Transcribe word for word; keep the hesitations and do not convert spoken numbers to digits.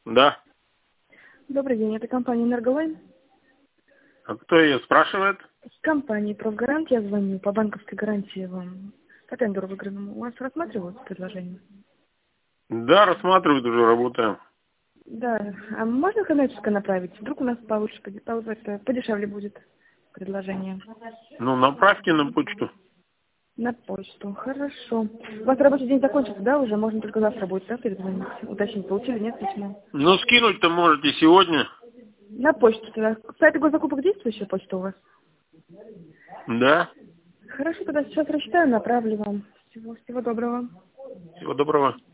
Да. Добрый день, это компания «Энерголайн». А кто ее спрашивает? С компании «Профгарант» я звоню по банковской гарантии вам. По тендеру выигранному. У вас рассматриваются предложения? Да, рассматривают, уже работаем. Да. А можно коммерческое направить? Вдруг у нас получше, поде- пол- это, подешевле будет предложение. Ну, направьте на почту. На почту. Хорошо. У вас рабочий день закончится, да, уже? Можно только завтра будет, да, перезвонить? Уточнить, получили, нет, письмо? Ну, скинуть-то можете сегодня. На почту тогда. Сайт госзакупок действующая почта у вас? Да. Хорошо, тогда сейчас рассчитаю, направлю вам. Всего, всего доброго. Всего доброго.